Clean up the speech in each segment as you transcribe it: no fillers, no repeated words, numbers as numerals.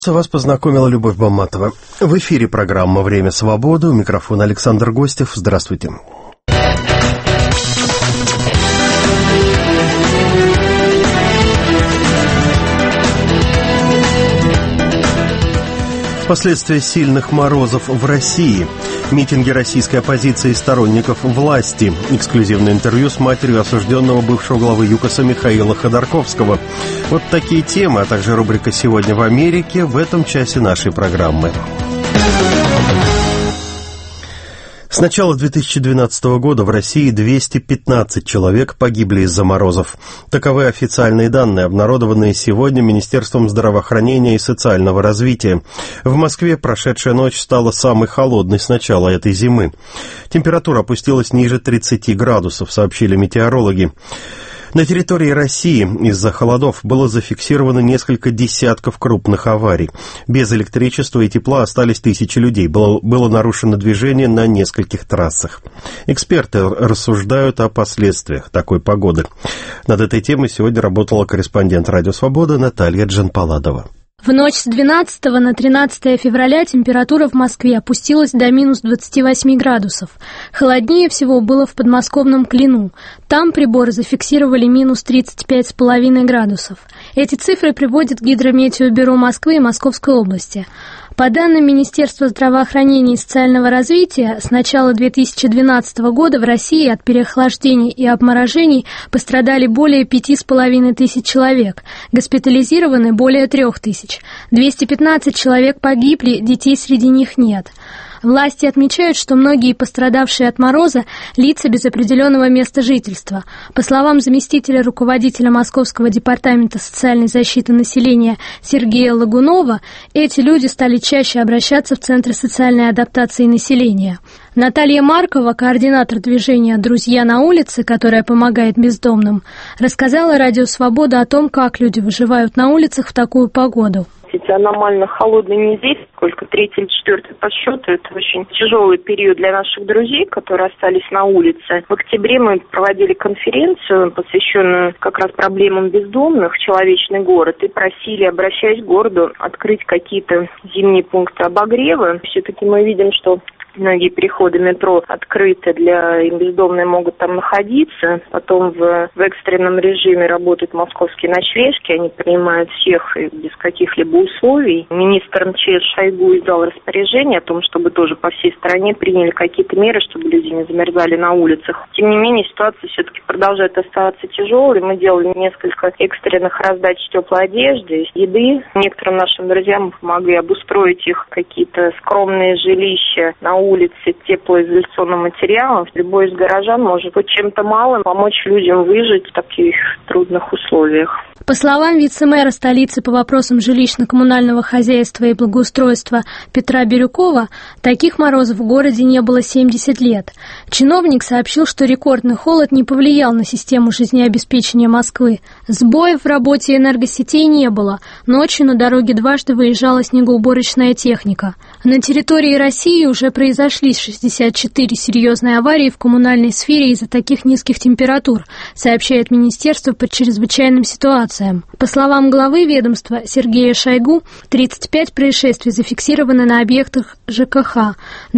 Вас познакомила Любовь Баматова. В эфире программа «Время свободы». У микрофона Александр Гостев. Здравствуйте. Последствия сильных морозов в России. Митинги российской оппозиции и сторонников власти. Эксклюзивное интервью с матерью осужденного бывшего главы ЮКОСа Михаила Ходорковского. Вот такие темы, а также рубрика «Сегодня в Америке» в этом часе нашей программы. С начала 2012 года в России 215 человек погибли из-за морозов. Таковы официальные данные, обнародованные сегодня Министерством здравоохранения и социального развития. В Москве прошедшая ночь стала самой холодной с начала этой зимы. Температура опустилась ниже 30 градусов, сообщили метеорологи. На территории России из-за холодов было зафиксировано несколько десятков крупных аварий. Без электричества и тепла остались тысячи людей. Было нарушено движение на нескольких трассах. Эксперты рассуждают о последствиях такой погоды. Над этой темой сегодня работала корреспондент «Радио Свобода» Наталья Джанпаладова. В ночь с 12 на 13 февраля температура в Москве опустилась до минус 28 градусов. Холоднее всего было в подмосковном Клину. Там приборы зафиксировали минус 35,5 градусов. Эти цифры приводит Гидрометеобюро Москвы и Московской области. По данным Министерства здравоохранения и социального развития, с начала 2012 года в России от переохлаждений и обморожений пострадали более 5,5 тысяч человек, госпитализированы более 3 тысяч. 215 человек погибли, детей среди них нет. Власти отмечают, что многие пострадавшие от мороза – лица без определенного места жительства. По словам заместителя руководителя Московского департамента социальной защиты населения Сергея Лагунова, эти люди стали чаще обращаться в Центры социальной адаптации населения. Наталья Маркова, координатор движения «Друзья на улице», которая помогает бездомным, рассказала Радио Свобода о том, как люди выживают на улицах в такую погоду. Эти аномально холодные недели, сколько 3 или 4 по счету, это очень тяжелый период для наших друзей, которые остались на улице. В октябре мы проводили конференцию, посвященную как раз проблемам бездомных, «Человечный город», и просили, обращаясь к городу, открыть какие-то зимние пункты обогрева. Все-таки мы видим, что многие переходы метро открыты, бездомные могут там находиться. Потом в экстренном режиме работают московские ночлежки, они принимают всех и без каких-либо условий. Министр МЧС Шойгу издал распоряжение о том, чтобы тоже по всей стране приняли какие-то меры, чтобы люди не замерзали на улицах. Тем не менее, ситуация все-таки продолжает оставаться тяжелой. Мы делали несколько экстренных раздач теплой одежды, еды. Некоторым нашим друзьям помогли обустроить их какие-то скромные жилища на улице теплоизоляционным материалом. Любой из горожан может хоть чем-то малым помочь людям выжить в таких трудных условиях. По словам вице-мэра столицы по вопросам жилищно-коммунального хозяйства и благоустройства Петра Бирюкова, таких морозов в городе не было 70 лет. Чиновник сообщил, что рекордный холод не повлиял на систему жизнеобеспечения Москвы. Сбоев в работе энергосетей не было. Ночью на дороге дважды выезжала снегоуборочная техника. На территории России уже произошли 64 серьезные аварии в коммунальной сфере из-за таких низких температур, сообщает Министерство по чрезвычайным ситуациям. По словам главы ведомства Сергея Шойгу, 35 происшествий зафиксированы на объектах ЖКХ,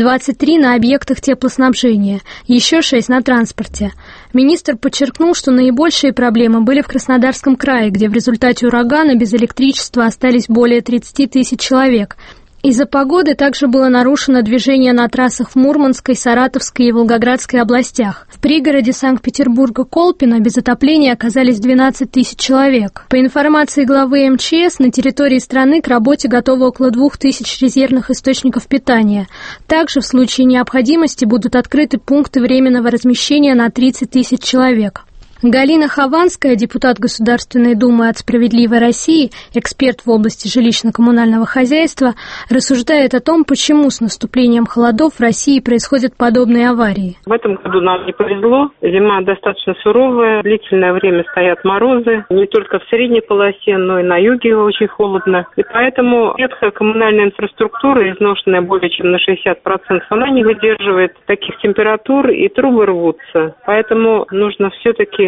23 на объектах теплоснабжения, еще 6 на транспорте. Министр подчеркнул, что наибольшие проблемы были в Краснодарском крае, где в результате урагана без электричества остались более 30 тысяч человек. Из-за погоды также было нарушено движение на трассах в Мурманской, Саратовской и Волгоградской областях. В пригороде Санкт-Петербурга Колпино без отопления оказались 12 тысяч человек. По информации главы МЧС, на территории страны к работе готово около 2000 резервных источников питания. Также в случае необходимости будут открыты пункты временного размещения на 30 тысяч человек. Галина Хованская, депутат Государственной Думы от «Справедливой России», эксперт в области жилищно-коммунального хозяйства, рассуждает о том, почему с наступлением холодов в России происходят подобные аварии. В этом году нам не повезло. Зима достаточно суровая, длительное время стоят морозы. Не только в средней полосе, но и на юге очень холодно. И поэтому ветхая коммунальная инфраструктура, изношенная более чем на 60%, она не выдерживает таких температур, и трубы рвутся. Поэтому нужно все-таки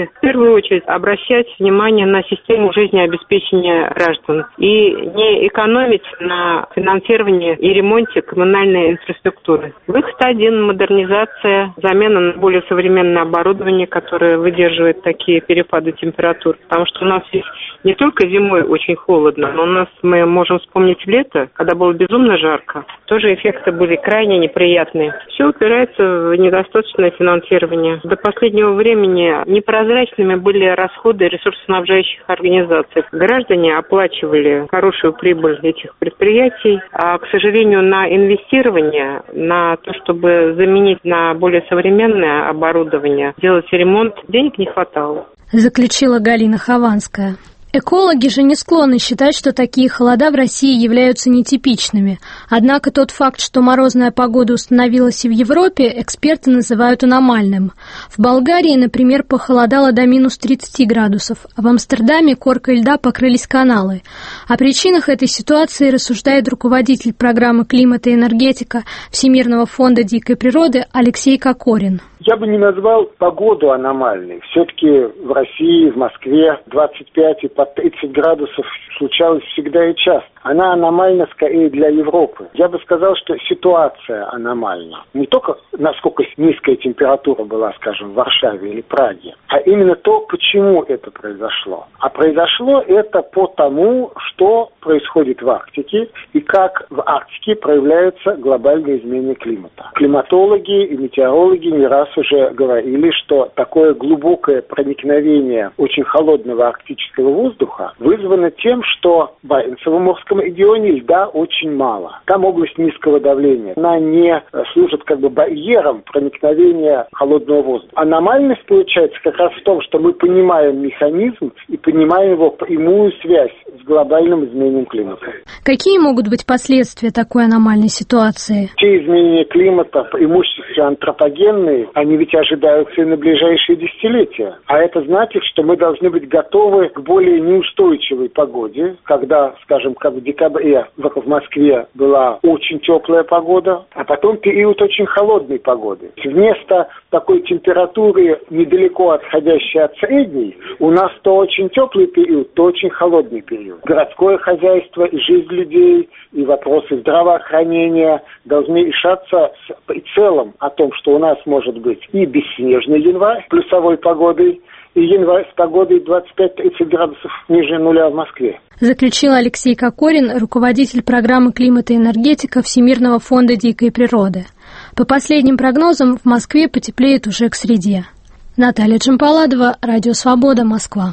должны в первую очередь обращать внимание на систему жизнеобеспечения граждан и не экономить на финансировании и ремонте коммунальной инфраструктуры. Выход один – модернизация, замена на более современное оборудование, которое выдерживает такие перепады температур. Потому что у нас здесь не только зимой очень холодно, но у нас, мы можем вспомнить лето, когда было безумно жарко. Тоже эффекты были крайне неприятные. Все упирается в недостаточное финансирование. До последнего времени непрозрачными были расходы ресурсоснабжающих организаций. Граждане оплачивали хорошую прибыль этих предприятий, а, к сожалению, на инвестирование, на то, чтобы заменить на более современное оборудование, делать ремонт, денег не хватало. Заключила Галина Хованская. Экологи же не склонны считать, что такие холода в России являются нетипичными. Однако тот факт, что морозная погода установилась и в Европе, эксперты называют аномальным. В Болгарии, например, похолодало до минус 30 градусов, а в Амстердаме коркой льда покрылись каналы. О причинах этой ситуации рассуждает руководитель программы «Климат и энергетика» Всемирного фонда дикой природы Алексей Кокорин. Я бы не назвал погоду аномальной. Все-таки в России, в Москве 25 и по 30 градусов случалось всегда и часто. Она аномальна скорее для Европы. Я бы сказал, что ситуация аномальна. Не только насколько низкая температура была, скажем, в Варшаве или Праге, а именно то, почему это произошло. А произошло это потому, что происходит в Арктике и как в Арктике проявляются глобальные изменения климата. Климатологи и метеорологи не раз уже говорили, что такое глубокое проникновение очень холодного арктического воздуха вызвано тем, что в Баренцевом морском регионе льда очень мало. Там область низкого давления. Она не служит как бы барьером проникновения холодного воздуха. Аномальность получается как раз в том, что мы понимаем механизм и понимаем его прямую связь с глобальным изменением климата. Какие могут быть последствия такой аномальной ситуации? Те изменения климата, преимущественно антропогенные, они ведь ожидаются и на ближайшие десятилетия. А это значит, что мы должны быть готовы к более неустойчивой погоде, когда, скажем, как в декабре в Москве была очень теплая погода, а потом период очень холодной погоды. Вместо такой температуры, недалеко отходящей от средней, у нас то очень теплый период, то очень холодный период. Городское хозяйство и жизнь людей, и вопросы здравоохранения должны решаться с прицелом о том, что у нас может быть и бесснежный январь плюсовой погодой, и январь с погодой 25-30 градусов ниже нуля в Москве. Заключил Алексей Кокорин, руководитель программы «Климат и энергетика» Всемирного фонда дикой природы. По последним прогнозам, в Москве потеплеет уже к среде. Наталья Джампаладова, Радио Свобода, Москва.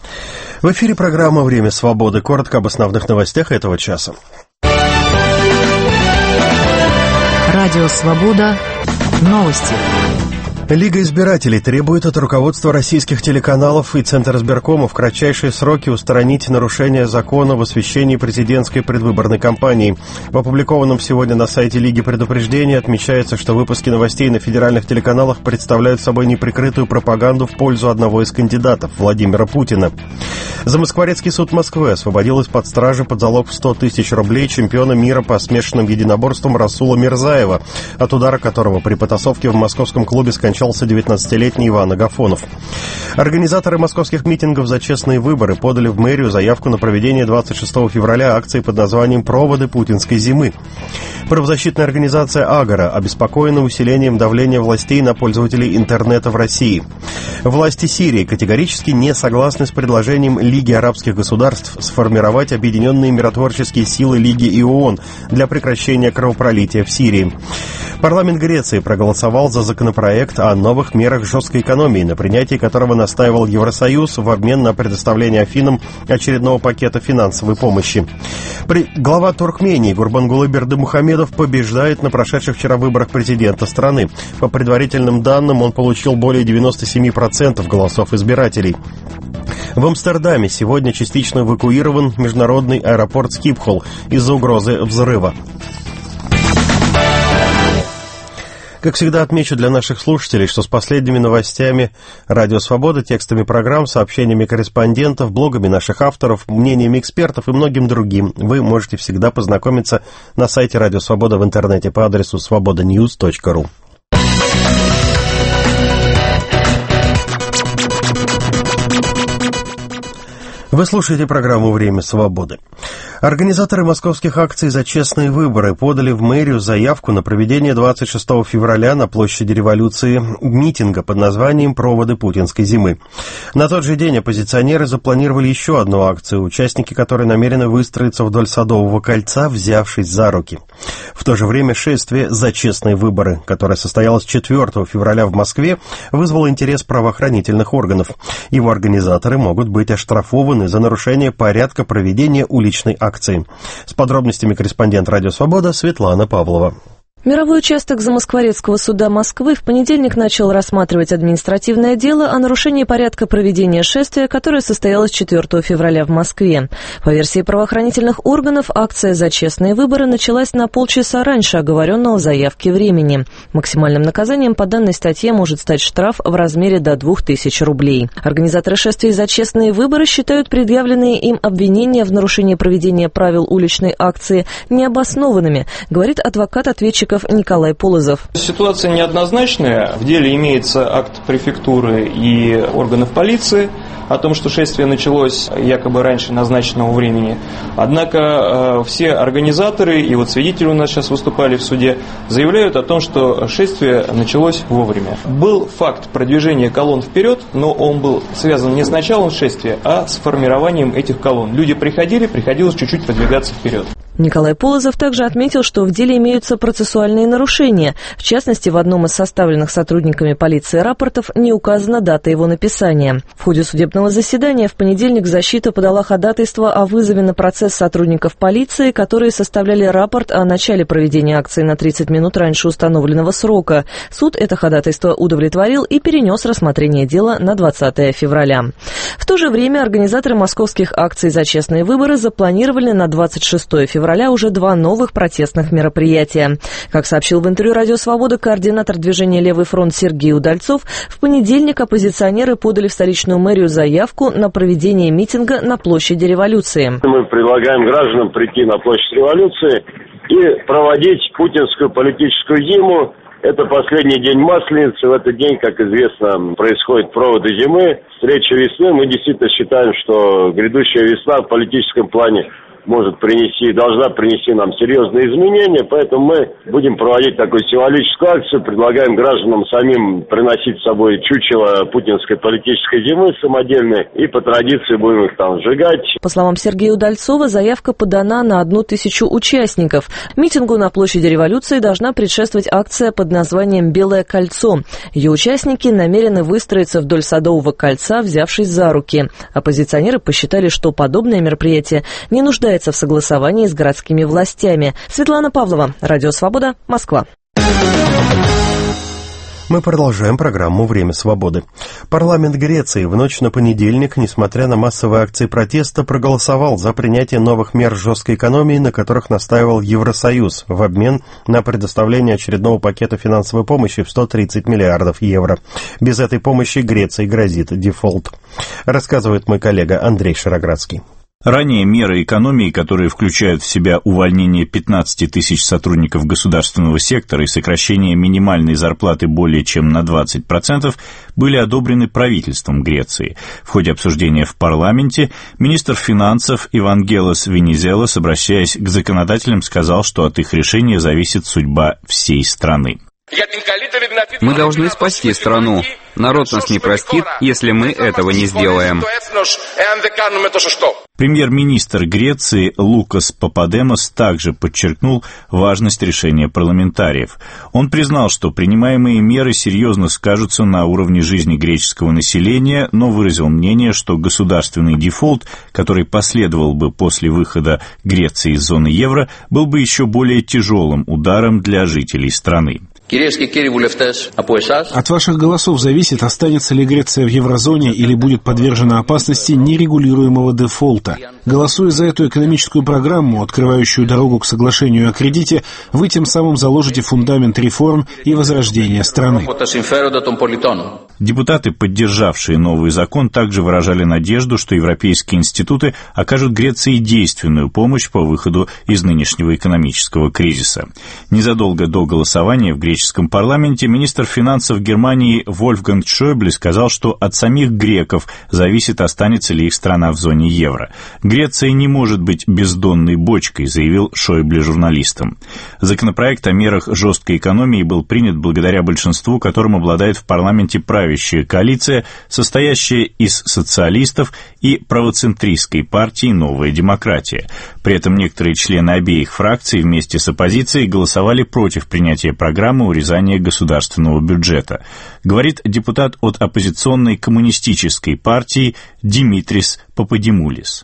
В эфире программа «Время свободы». Коротко об основных новостях этого часа. Радио Свобода. Новости. Лига избирателей требует от руководства российских телеканалов и Центризбиркома в кратчайшие сроки устранить нарушения закона в освещении президентской предвыборной кампании. В опубликованном сегодня на сайте Лиги предупреждении отмечается, что выпуски новостей на федеральных телеканалах представляют собой неприкрытую пропаганду в пользу одного из кандидатов, Владимира Путина. Замоскворецкий суд Москвы освободил из-под стражи под залог в 100 тысяч рублей чемпиона мира по смешанным единоборствам Расула Мирзаева, от удара которого при потасовке в московском клубе скончался 19-летний Иван Агафонов. Организаторы московских митингов за честные выборы подали в мэрию заявку на проведение 26 февраля акции под названием «Проводы путинской зимы». Правозащитная организация «Агора» обеспокоена усилением давления властей на пользователей интернета в России. Власти Сирии категорически не согласны с предложением Лиги арабских государств сформировать объединенные миротворческие силы Лиги и ООН для прекращения кровопролития в Сирии. Парламент Греции проголосовал за законопроект о новых мерах жесткой экономии, на принятии которого настаивал Евросоюз в обмен на предоставление Афинам очередного пакета финансовой помощи. Глава Туркмении Гурбангулы Бердымухамедов побеждает на прошедших вчера выборах президента страны. По предварительным данным, он получил более 97% голосов избирателей. В Амстердаме сегодня частично эвакуирован международный аэропорт Скипхол из-за угрозы взрыва. Как всегда, отмечу для наших слушателей, что с последними новостями «Радио Свобода», текстами программ, сообщениями корреспондентов, блогами наших авторов, мнениями экспертов и многим другим вы можете всегда познакомиться на сайте «Радио Свобода» в интернете по адресу svobodanews.ru. Вы слушаете программу «Время свободы». Организаторы московских акций «За честные выборы» подали в мэрию заявку на проведение 26 февраля на площади Революции митинга под названием «Проводы путинской зимы». На тот же день оппозиционеры запланировали еще одну акцию, участники которой намерены выстроиться вдоль Садового кольца, взявшись за руки. В то же время шествие «За честные выборы», которое состоялось 4 февраля в Москве, вызвало интерес правоохранительных органов. Его организаторы могут быть оштрафованы за нарушение порядка проведения уличной акции. С подробностями корреспондент «Радио Свобода» Светлана Павлова. Мировой участок Замоскворецкого суда Москвы в понедельник начал рассматривать административное дело о нарушении порядка проведения шествия, которое состоялось 4 февраля в Москве. По версии правоохранительных органов, акция «За честные выборы» началась на полчаса раньше оговоренного в заявке времени. Максимальным наказанием по данной статье может стать штраф в размере до 2000 рублей. Организаторы шествия «За честные выборы» считают предъявленные им обвинения в нарушении проведения правил уличной акции необоснованными, говорит адвокат-ответчик Николай Полозов. Ситуация неоднозначная. В деле имеется акт префектуры и органов полиции о том, что шествие началось якобы раньше назначенного времени. Однако все организаторы и вот свидетели у нас сейчас выступали в суде, заявляют о том, что шествие началось вовремя. Был факт продвижения колонн вперед, но он был связан не с началом шествия, а с формированием этих колонн. Люди приходилось чуть-чуть продвигаться вперед. Николай Полозов также отметил, что в деле имеются процессуальные нарушения. В частности, в одном из составленных сотрудниками полиции рапортов не указана дата его написания. В ходе судебного заседания в понедельник защита подала ходатайство о вызове на процесс сотрудников полиции, которые составляли рапорт о начале проведения акции на 30 минут раньше установленного срока. Суд это ходатайство удовлетворил и перенес рассмотрение дела на 20 февраля. В то же время организаторы московских акций «За честные выборы» запланировали на 26 февраля уже 2 новых протестных мероприятия. Как сообщил в интервью «Радио Свобода» координатор движения «Левый фронт» Сергей Удальцов, в понедельник оппозиционеры подали в столичную мэрию заявку на проведение митинга на площади Революции. Мы предлагаем гражданам прийти на площадь Революции и проводить путинскую политическую зиму. Это последний день Масленицы. В этот день, как известно, происходят проводы зимы, встреча весны. Мы действительно считаем, что грядущая весна в политическом плане может принести, должна принести нам серьезные изменения, поэтому мы будем проводить такую символическую акцию, предлагаем гражданам самим приносить с собой чучело путинской политической зимы самодельной, и по традиции будем их там сжигать. По словам Сергея Удальцова, заявка подана на 1000 участников. Митингу на площади Революции должна предшествовать акция под названием «Белое кольцо». Ее участники намерены выстроиться вдоль Садового кольца, взявшись за руки. Оппозиционеры посчитали, что подобное мероприятие не нуждается в согласовании с городскими властями. Светлана Павлова, Радио Свобода, Москва. Мы продолжаем программу «Время свободы». Парламент Греции в ночь на понедельник, несмотря на массовые акции протеста, проголосовал за принятие новых мер жесткой экономии, на которых настаивал Евросоюз, в обмен на предоставление очередного пакета финансовой помощи в 130 миллиардов евро. Без этой помощи Греции грозит дефолт. Рассказывает мой коллега Андрей Шароградский. Ранее меры экономии, которые включают в себя увольнение 15 тысяч сотрудников государственного сектора и сокращение минимальной зарплаты более чем на 20%, были одобрены правительством Греции. В ходе обсуждения в парламенте министр финансов Евангелос Венизелос, обращаясь к законодателям, сказал, что от их решения зависит судьба всей страны. Мы должны спасти страну. Народ нас не простит, если мы этого не сделаем. Премьер-министр Греции Лукас Пападемос также подчеркнул важность решения парламентариев. Он признал, что принимаемые меры серьезно скажутся на уровне жизни греческого населения, но выразил мнение, что государственный дефолт, который последовал бы после выхода Греции из зоны евро, был бы еще более тяжелым ударом для жителей страны. От ваших голосов зависит, останется ли Греция в еврозоне или будет подвержена опасности нерегулируемого дефолта. Голосуя за эту экономическую программу, открывающую дорогу к соглашению о кредите, вы тем самым заложите фундамент реформ и возрождения страны. Депутаты, поддержавшие новый закон, также выражали надежду, что европейские институты окажут Греции действенную помощь по выходу из нынешнего экономического кризиса. Незадолго до голосования в греческом парламенте министр финансов Германии Вольфганг Шойбле сказал, что от самих греков зависит, останется ли их страна в зоне евро. «Греция не может быть бездонной бочкой», заявил Шойбле журналистам. Законопроект о мерах жесткой экономии был принят благодаря большинству, которым обладает в парламенте правящая коалиция, состоящая из социалистов и правоцентристской партии «Новая демократия». При этом некоторые члены обеих фракций вместе с оппозицией голосовали против принятия программы урезания государственного бюджета. Говорит депутат от оппозиционной коммунистической партии Димитрис Пападимулис.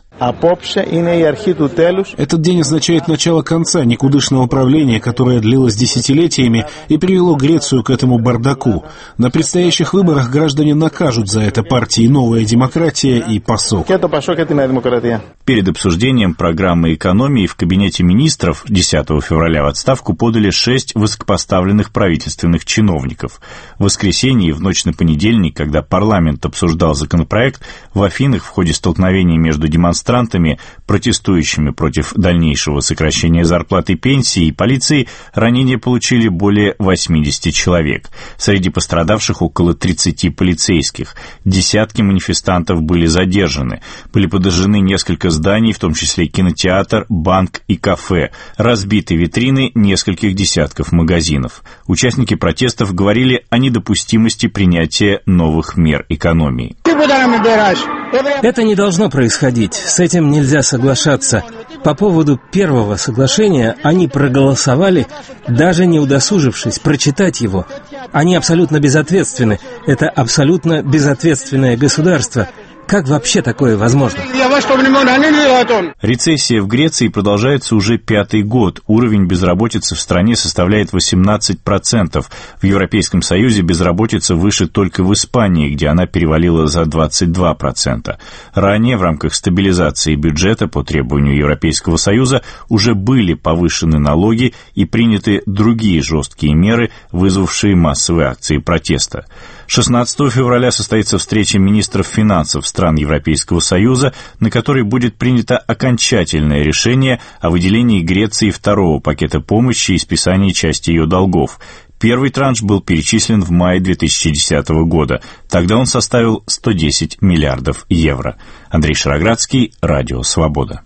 Этот день означает начало конца никудышного правления, которое длилось десятилетиями и привело Грецию к этому бардаку. На предстоящих выборах граждане накажут за это партии «Новая демократия» и ПАСОК. Перед обсуждением программы экономии в Кабинете министров 10 февраля в отставку подали 6 высокопоставленных правительственных чиновников. В воскресенье и в ночь на понедельник, когда парламент обсуждал законопроект, в Афинах в ходе столкновений между демонстрантами, протестующими против дальнейшего сокращения зарплат и пенсий, и полицией, ранения получили более 80 человек. Среди пострадавших около 30 полицейских. Десятки манифестантов были задержаны. Были подожжены несколько зданий, в том числе кинотеатр, банк и кафе. Разбиты витрины нескольких десятков магазинов. Участники протестов говорили о недопустимости принятия новых мер экономии. Это не должно происходить. С этим нельзя соглашаться. По поводу первого соглашения они проголосовали, даже не удосужившись прочитать его. Они абсолютно безответственны. Это абсолютно безответственное государство. Как вообще такое возможно? Рецессия в Греции продолжается уже 5-й год. Уровень безработицы в стране составляет 18%. В Европейском Союзе безработица выше только в Испании, где она перевалила за 22%. Ранее в рамках стабилизации бюджета по требованию Европейского Союза уже были повышены налоги и приняты другие жесткие меры, вызвавшие массовые акции протеста. 16 февраля состоится встреча министров финансов стран Европейского Союза, на которой будет принято окончательное решение о выделении Греции второго пакета помощи и списании части ее долгов. Первый транш был перечислен в мае 2010 года. Тогда он составил 110 миллиардов евро. Андрей Шароградский, Радио Свобода.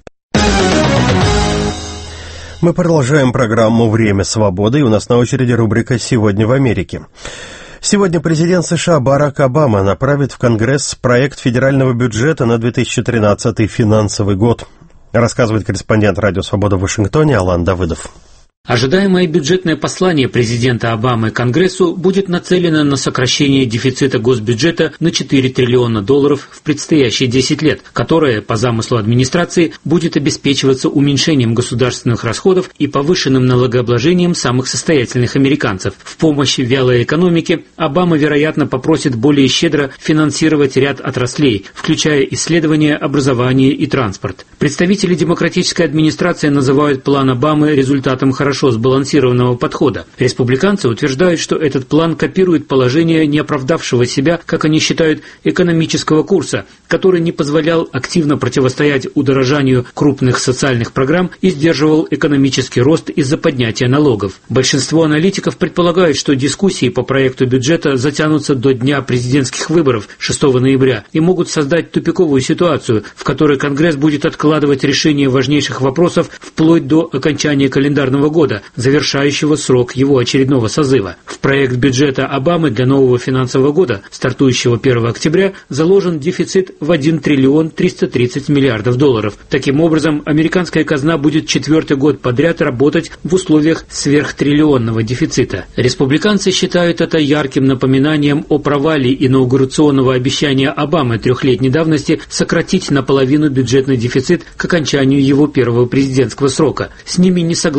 Мы продолжаем программу «Время свободы», и у нас на очереди рубрика «Сегодня в Америке». Сегодня президент США Барак Обама направит в Конгресс проект федерального бюджета на 2013 финансовый год, рассказывает корреспондент Радио Свобода в Вашингтоне Алан Давыдов. Ожидаемое бюджетное послание президента Обамы Конгрессу будет нацелено на сокращение дефицита госбюджета на $4 триллиона в предстоящие 10 лет, которое, по замыслу администрации, будет обеспечиваться уменьшением государственных расходов и повышенным налогообложением самых состоятельных американцев. В помощь вялой экономике Обама, вероятно, попросит более щедро финансировать ряд отраслей, включая исследования, образование и транспорт. Представители демократической администрации называют план Обамы результатом хорошо сбалансированного подхода. Республиканцы утверждают, что этот план копирует положение не оправдавшего себя, как они считают, экономического курса, который не позволял активно противостоять удорожанию крупных социальных программ и сдерживал экономический рост из-за поднятия налогов. Большинство аналитиков предполагают, что дискуссии по проекту бюджета затянутся до дня президентских выборов 6 ноября и могут создать тупиковую ситуацию, в которой Конгресс будет откладывать решение важнейших вопросов вплоть до окончания календарного года, завершающего срок его очередного созыва. В проект бюджета Обамы для нового финансового года, стартующего 1 октября, заложен дефицит в $1 триллион 330 миллиардов. Таким образом, американская казна будет 4-й год подряд работать в условиях сверхтриллионного дефицита. Республиканцы считают это ярким напоминанием о провале инаугурационного обещания Обамы 3-летней давности сократить наполовину бюджетный дефицит к окончанию его первого президентского срока. С ними не согласен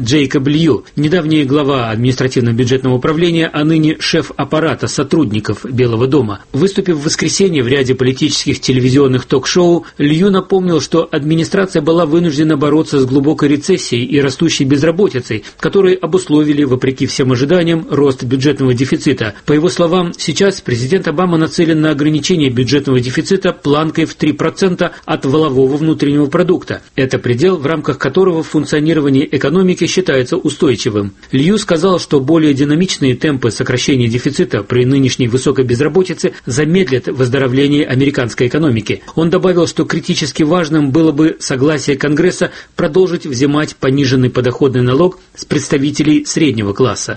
Джейкоб Лью, недавний глава административно-бюджетного управления, а ныне шеф аппарата сотрудников Белого дома. Выступив в воскресенье в ряде политических телевизионных ток-шоу, Лью напомнил, что администрация была вынуждена бороться с глубокой рецессией и растущей безработицей, которые обусловили, вопреки всем ожиданиям, рост бюджетного дефицита. По его словам, сейчас президент Обама нацелен на ограничение бюджетного дефицита планкой в 3% от валового внутреннего продукта. Это предел, в рамках которого функционирование экономики считается устойчивым. Лью сказал, что более динамичные темпы сокращения дефицита при нынешней высокой безработице замедлят выздоровление американской экономики. Он добавил, что критически важным было бы согласие Конгресса продолжить взимать пониженный подоходный налог с представителей среднего класса.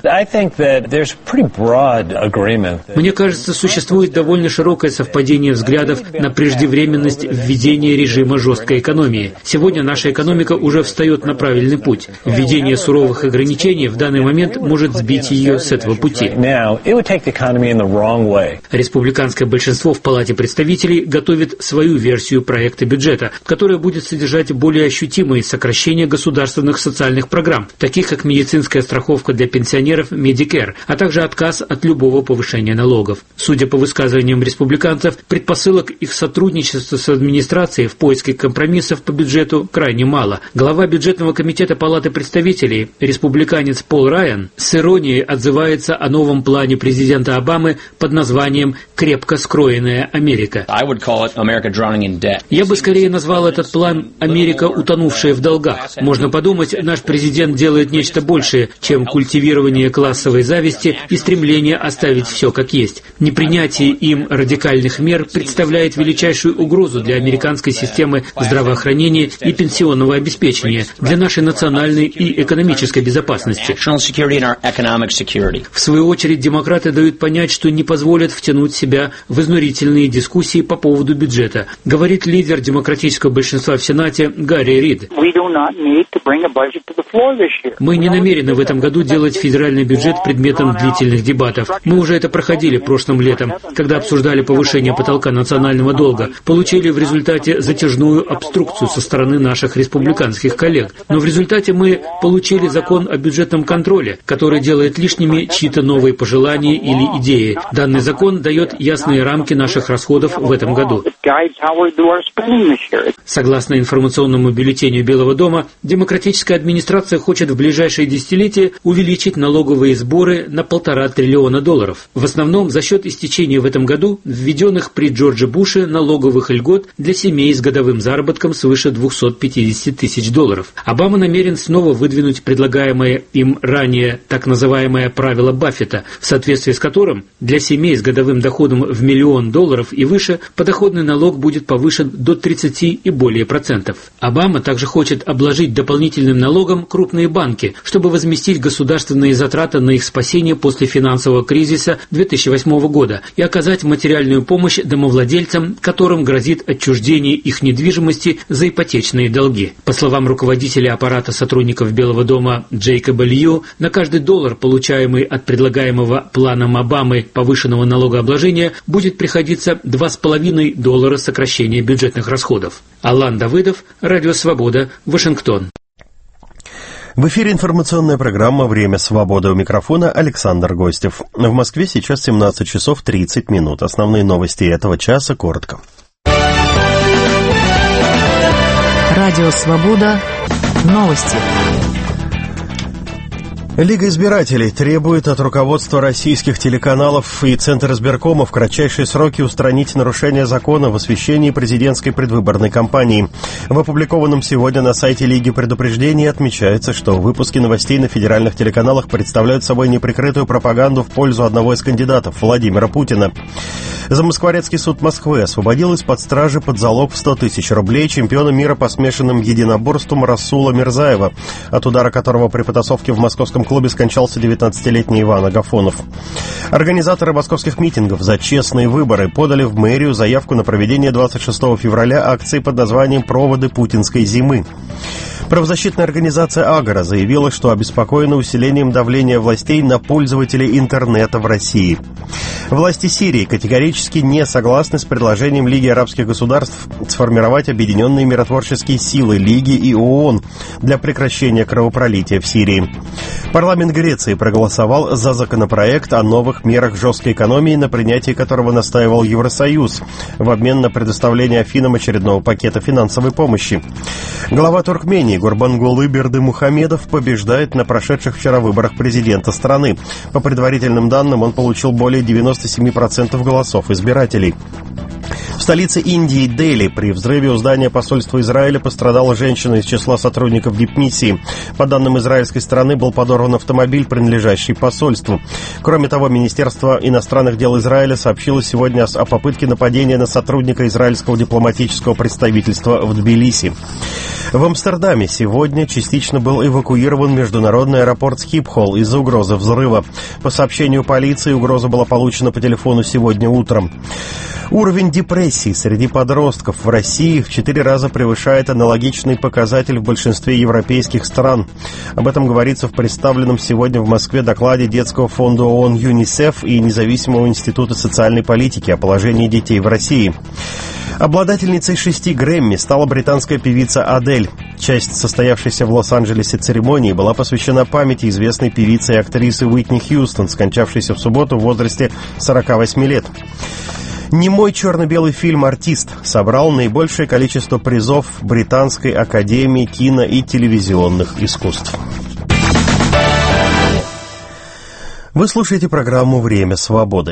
Мне кажется, существует довольно широкое совпадение взглядов на преждевременность введения режима жесткой экономии. Сегодня наша экономика уже встает на правильный путь. Введение суровых ограничений в данный момент может сбить ее с этого пути. Республиканское большинство в Палате представителей готовит свою версию проекта бюджета, которая будет содержать более ощутимые сокращения государственных социальных программ, таких как медицинская страховка для пенсионеров Medicare, а также отказ от любого повышения налогов. Судя по высказываниям республиканцев, предпосылок их сотрудничества с администрацией в поиске компромиссов по бюджету крайне мало. Глава бюджетного комитета Палаты представителей, республиканец Пол Райан, с иронией отзывается о новом плане президента Обамы под названием «Крепко скроенная Америка». Я бы скорее назвал этот план «Америка, утонувшая в долгах». Можно подумать, наш президент делает нечто большее, чем культивирование классовой зависти и стремление оставить все как есть. Непринятие им радикальных мер представляет величайшую угрозу для американской системы здравоохранения и пенсионного обеспечения, для нашей национальной и экономической безопасности. В свою очередь, демократы дают понять, что не позволят втянуть себя в изнурительные дискуссии по поводу бюджета, говорит лидер демократического большинства в Сенате Гарри Рид. Мы не намерены в этом году делать федеральный бюджет предметом длительных дебатов. Мы уже это проходили прошлым летом, когда обсуждали повышение потолка национального долга, получили в результате затяжную обструкцию со стороны наших республиканских коллег. Но в результате мы получили закон о бюджетном контроле, который делает лишними чьи-то новые пожелания или идеи. Данный закон дает ясные рамки наших расходов в этом году. Согласно информационному бюллетеню Белого дома, демократическая администрация хочет в ближайшие десятилетия увеличить налоговые сборы на $1,5 триллиона. В основном за счет истечения в этом году введенных при Джордже Буше налоговых льгот для семей с годовым заработком свыше $250 тысяч. Обама намерен снова выдвинуть предлагаемое им ранее так называемое правило Баффета, в соответствии с которым для семей с годовым доходом в $1 миллион и выше подоходный налог будет повышен до 30 и более %. Обама также хочет обложить дополнительным налогом крупные банки, чтобы возместить государственные затраты на их спасение после финансового кризиса 2008 года и оказать материальную помощь домовладельцам, которым грозит отчуждение их недвижимости за ипотечные долги. По словам руководителя аппарата сотрудников Белого дома Джейкоба Лью, на каждый $1, получаемый от предлагаемого планом Обамы повышенного налогообложения, будет приходиться $2,5 сокращения бюджетных расходов. Алан Давыдов, Радио Свобода, Вашингтон. В эфире информационная программа «Время свободы». У микрофона Александр Гостев. В Москве сейчас 17 часов 30 минут. Основные новости этого часа коротко. Радио «Свобода». Новости. Лига избирателей требует от руководства российских телеканалов и Центра избиркома в кратчайшие сроки устранить нарушение закона в освещении президентской предвыборной кампании. В опубликованном сегодня на сайте Лиги предупреждении отмечается, что выпуски новостей на федеральных телеканалах представляют собой неприкрытую пропаганду в пользу одного из кандидатов, Владимира Путина. Замоскворецкий суд Москвы освободил из-под стражи под залог в 100 тысяч рублей чемпиона мира по смешанным единоборствам Расула Мирзаева, от удара которого при потасовке в московском клубе скончался 19-летний Иван Агафонов. Организаторы московских митингов за честные выборы подали в мэрию заявку на проведение 26 февраля акции под названием «Проводы путинской зимы». Правозащитная организация «Агора» заявила, что обеспокоена усилением давления властей на пользователей интернета в России. Власти Сирии категорически не согласны с предложением Лиги арабских государств сформировать объединенные миротворческие силы Лиги и ООН для прекращения кровопролития в Сирии. Парламент Греции проголосовал за законопроект о новых мерах жесткой экономии, на принятии которого настаивал Евросоюз, в обмен на предоставление Афинам очередного пакета финансовой помощи. Глава Туркмении Гурбангулы Бердымухамедов побеждает на прошедших вчера выборах президента страны. По предварительным данным, он получил более 97% голосов избирателей. В столице Индии, Дели, при взрыве у здания посольства Израиля пострадала женщина из числа сотрудников дипмиссии. По данным израильской стороны, был подорван автомобиль, принадлежащий посольству. Кроме того, Министерство иностранных дел Израиля сообщило сегодня о попытке нападения на сотрудника израильского дипломатического представительства в Тбилиси. В Амстердаме сегодня частично был эвакуирован международный аэропорт Схипхол из-за угрозы взрыва. По сообщению полиции, угроза была получена по телефону сегодня утром. Уровень депрессии среди подростков в России в 4 раза превышает аналогичный показатель в большинстве европейских стран. Об этом говорится в представленном сегодня в Москве докладе Детского фонда ООН ЮНИСЕФ и Независимого института социальной политики о положении детей в России. Обладательницей 6 Грэмми стала британская певица Адель. Часть состоявшейся в Лос-Анджелесе церемонии была посвящена памяти известной певицы и актрисы Уитни Хьюстон, скончавшейся в субботу в возрасте 48 лет. Немой черно-белый фильм «Артист» собрал наибольшее количество призов Британской академии кино- и телевизионных искусств. Вы слушаете программу «Время свободы».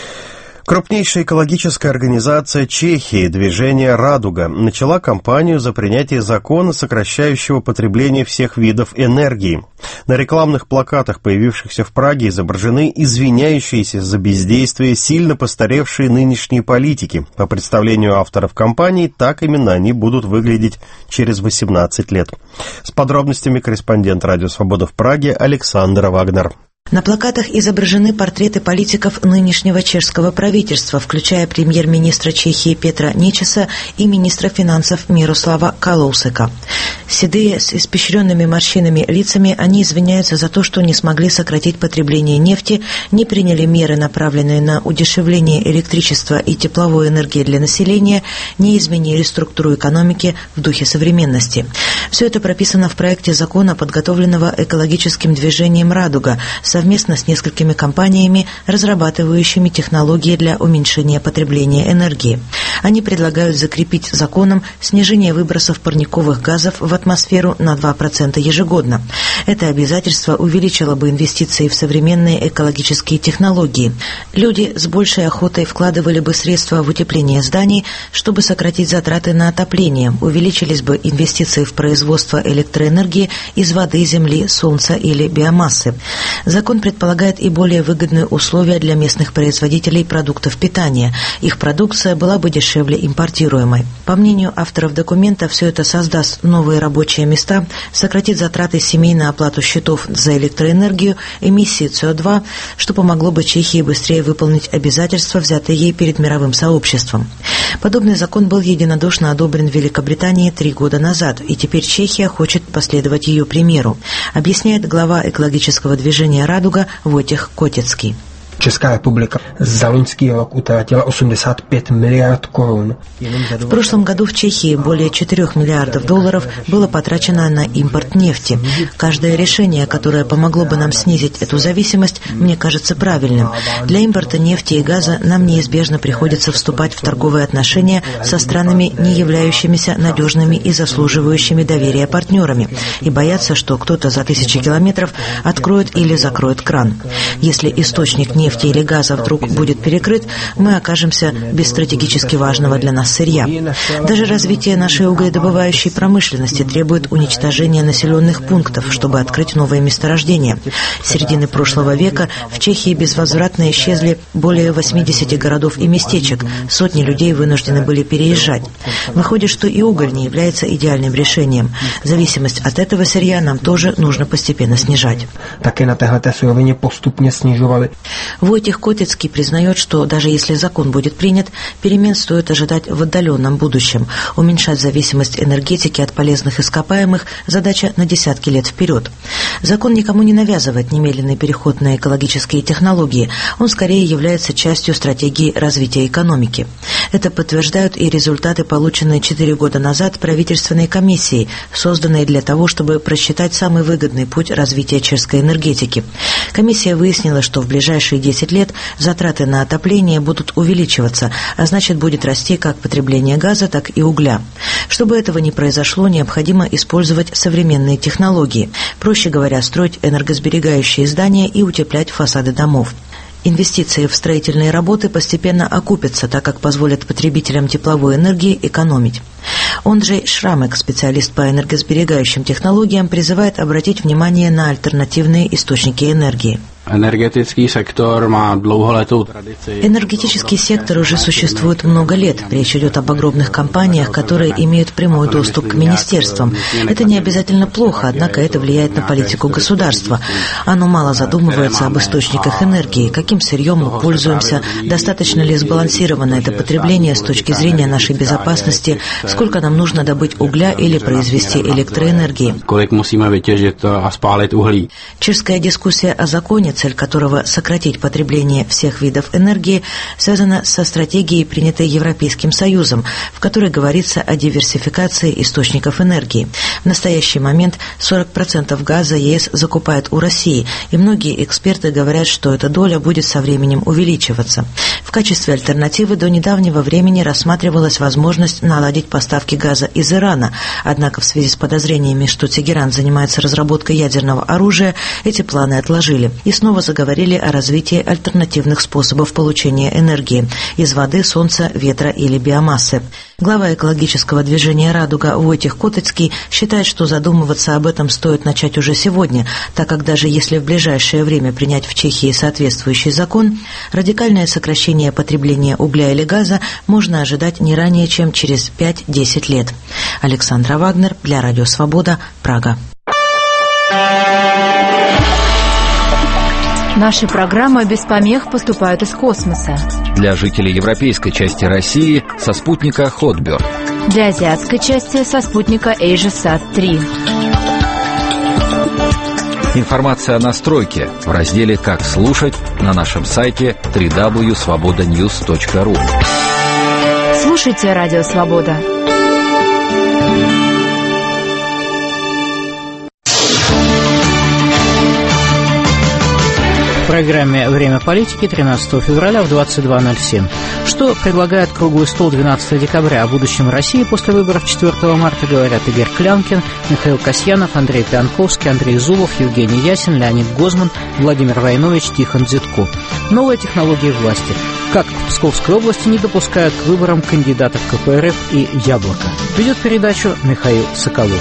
Крупнейшая экологическая организация Чехии «Движение Радуга» начала кампанию за принятие закона, сокращающего потребление всех видов энергии. На рекламных плакатах, появившихся в Праге, изображены извиняющиеся за бездействие сильно постаревшие нынешние политики. По представлению авторов кампании, так именно они будут выглядеть через 18 лет. С подробностями корреспондент «Радио Свобода» в Праге Александр Вагнер. На плакатах изображены портреты политиков нынешнего чешского правительства, включая премьер-министра Чехии Петра Нечеса и министра финансов Мирослава Калоусека. Седые, с испещренными морщинами лицами, они извиняются за то, что не смогли сократить потребление нефти, не приняли меры, направленные на удешевление электричества и тепловой энергии для населения, не изменили структуру экономики в духе современности. Все это прописано в проекте закона, подготовленного экологическим движением «Радуга», совместно с несколькими компаниями, разрабатывающими технологии для уменьшения потребления энергии. Они предлагают закрепить законом снижение выбросов парниковых газов в атмосферу на 2% ежегодно. Это обязательство увеличило бы инвестиции в современные экологические технологии. Люди с большей охотой вкладывали бы средства в утепление зданий, чтобы сократить затраты на отопление, увеличились бы инвестиции в производство электроэнергии из воды, земли, солнца или биомассы. Закон предполагает и более выгодные условия для местных производителей продуктов питания. Их продукция была бы дешевле импортируемой. По мнению авторов документа, все это создаст новые рабочие места, сократит затраты семей на оплату счетов за электроэнергию, эмиссии СО2, что помогло бы Чехии быстрее выполнить обязательства, взятые ей перед мировым сообществом. Подобный закон был единодушно одобрен в Великобритании 3 года назад, и теперь Чехия хочет последовать ее примеру, объясняет глава экологического движения «Радуга» Войtěch Kotěcký. Česká republika za loňský rok utratila 85 миллиард корун. В прошлом году в Чехии более 4 миллиардов долларов было потрачено на импорт нефти. Каждое решение, которое помогло бы нам снизить эту зависимость, мне кажется правильным. Для импорта нефти и газа нам неизбежно приходится вступать в торговые отношения со странами, не являющимися надежными и заслуживающими доверия партнерами, и бояться, что кто-то за тысячи километров откроет или закроет кран. Если источник нефти или газа вдруг будет перекрыт, мы окажемся без стратегически важного для нас сырья. Даже развитие нашей угледобывающей промышленности требует уничтожения населенных пунктов, чтобы открыть новые месторождения. С середины прошлого века в Чехии безвозвратно исчезли более 80 городов и местечек, сотни людей вынуждены были переезжать. Выходит, что и уголь не является идеальным решением. Зависимость от этого сырья нам тоже нужно постепенно снижать. Také na téhleté surovině postupně snižovali. Войтех Котицкий признает, что даже если закон будет принят, перемен стоит ожидать в отдаленном будущем. Уменьшать зависимость энергетики от полезных ископаемых – задача на десятки лет вперед. Закон никому не навязывает немедленный переход на экологические технологии. Он скорее является частью стратегии развития экономики. Это подтверждают и результаты, полученные 4 года назад правительственной комиссией, созданной для того, чтобы просчитать самый выгодный путь развития чешской энергетики. Комиссия выяснила, что в ближайшие 10 лет затраты на отопление будут увеличиваться, а значит будет расти как потребление газа, так и угля. Чтобы этого не произошло, необходимо использовать современные технологии. Проще говоря, строить энергосберегающие здания и утеплять фасады домов. Инвестиции в строительные работы постепенно окупятся, так как позволят потребителям тепловой энергии экономить. Онджей Шрамек, специалист по энергосберегающим технологиям, призывает обратить внимание на альтернативные источники энергии. Energetický sektor má dlouholetou tradici. Энергетический сектор уже существует много лет. Речь идет об огромных компаниях, которые имеют прямой доступ к министерствам. Это не обязательно плохо, однако это влияет на политику государства. Оно мало задумывается об источниках энергии, каким сырьем мы пользуемся, достаточно ли сбалансировано это потребление с точки зрения нашей безопасности, сколько нам нужно добыть угля или произвести электроэнергии. Чешская дискуссия о законе, цель которого сократить потребление всех видов энергии, связана со стратегией, принятой Европейским Союзом, в которой говорится о диверсификации источников энергии. В настоящий момент 40% газа ЕС закупает у России, и многие эксперты говорят, что эта доля будет со временем увеличиваться. В качестве альтернативы до недавнего времени рассматривалась возможность наладить поставки газа из Ирана, однако в связи с подозрениями, что Тегеран занимается разработкой ядерного оружия, эти планы отложили. И снова заговорили о развитии альтернативных способов получения энергии – из воды, солнца, ветра или биомассы. Глава экологического движения «Радуга» Войтех Котицкий считает, что задумываться об этом стоит начать уже сегодня, так как даже если в ближайшее время принять в Чехии соответствующий закон, радикальное сокращение потребления угля или газа можно ожидать не ранее, чем через 5-10 лет. Александра Вагнер для Радио Свобода, Прага. Наши программы без помех поступают из космоса. Для жителей европейской части России со спутника Hotbird. Для азиатской части со спутника AsiaSat-3. Информация о настройке в разделе «Как слушать» на нашем сайте www.svobodanews.ru. Слушайте Радио Свобода. В программе «Время политики» 13 февраля в 22:07. Что предлагает круглый стол 12 декабря? О будущем России после выборов 4 марта говорят Игорь Клянкин, Михаил Касьянов, Андрей Пьянковский, Андрей Зубов, Евгений Ясин, Леонид Гозман, Владимир Войнович, Тихон Дзитко. Новые технологии власти. Как в Псковской области не допускают к выборам кандидатов КПРФ и «Яблоко». Ведет передачу Михаил Соколов.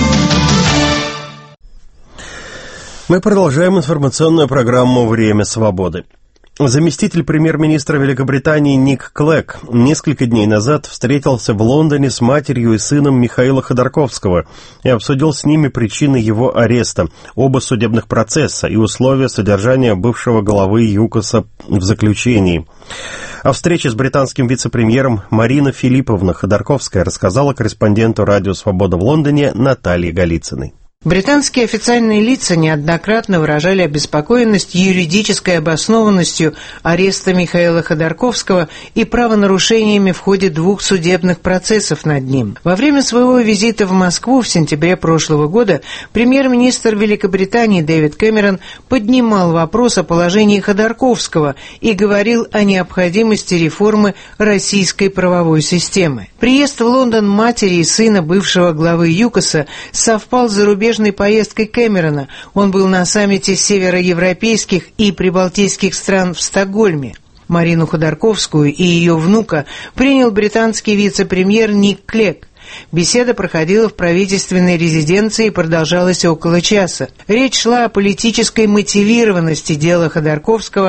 Мы продолжаем информационную программу «Время свободы». Заместитель премьер-министра Великобритании Ник Клэг несколько дней назад встретился в Лондоне с матерью и сыном Михаила Ходорковского и обсудил с ними причины его ареста, оба судебных процесса и условия содержания бывшего главы ЮКОСа в заключении. О встрече с британским вице-премьером Марина Филипповна Ходорковская рассказала корреспонденту «Радио Свобода» в Лондоне Наталье Голицыной. Британские официальные лица неоднократно выражали обеспокоенность юридической обоснованностью ареста Михаила Ходорковского и правонарушениями в ходе 2 судебных процессов над ним. Во время своего визита в Москву в сентябре прошлого года премьер-министр Великобритании Дэвид Кэмерон поднимал вопрос о положении Ходорковского и говорил о необходимости реформы российской правовой системы. Приезд в Лондон матери и сына бывшего главы ЮКОСа совпал с зарубежной поездкой Кэмерона. Он был на саммите североевропейских и прибалтийских стран в Стокгольме. Марину Ходорковскую и ее внука принял британский вице-премьер Ник Клэг. Беседа проходила в правительственной резиденции и продолжалась около часа. Речь шла о политической мотивированности дела Ходорковского,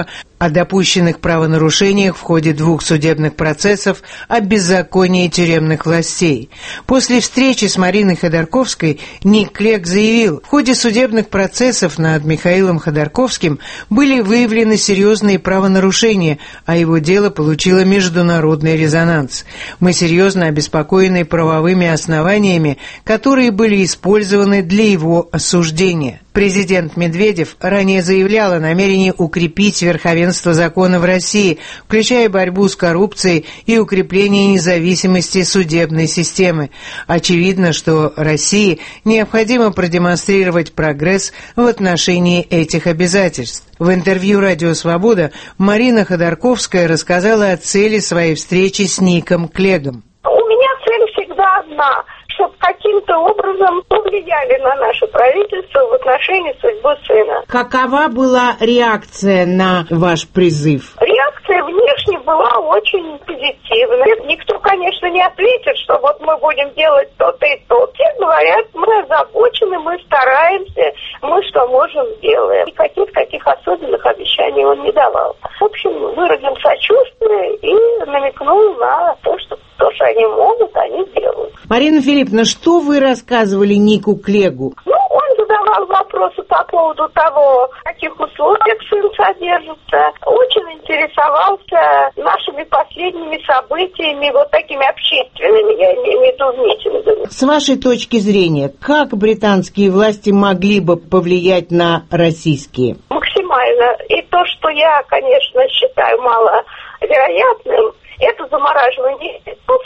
о допущенных правонарушениях в ходе 2 судебных процессов о беззаконии тюремных властей. После встречи с Мариной Ходорковской Ник Клег заявил, в ходе судебных процессов над Михаилом Ходорковским были выявлены серьезные правонарушения, а его дело получило международный резонанс. Мы серьезно обеспокоены правовыми основаниями, которые были использованы для его осуждения. Президент Медведев ранее заявлял о намерении укрепить верховенство закона в России, включая борьбу с коррупцией и укрепление независимости судебной системы. Очевидно, что России необходимо продемонстрировать прогресс в отношении этих обязательств. В интервью «Радио Свобода» Марина Ходорковская рассказала о цели своей встречи с Ником Клегом. У меня цель всегда одна – чтобы каким-то образом повлияли на наше правительство в отношении судьбы сына. Какова была реакция на ваш призыв? Реакция внешне была очень позитивная. Никто, конечно, не ответит, что вот мы будем делать то-то и то. Все говорят, мы озабочены, мы стараемся, мы что можем делаем. Никаких таких особенных обещаний он не давал. В общем, выразил сочувствие и намекнул на то, что они могут, они делают. Марина Филипповна, что вы рассказывали Нику Клегу? Он задавал вопросы по поводу того, в каких условиях сын содержится. Очень интересовался нашими последними событиями, вот такими общественными, я имею в виду, митингами. С вашей точки зрения, как британские власти могли бы повлиять на российские? Максимально. И то, что я, конечно, считаю маловероятным, это замораживание визов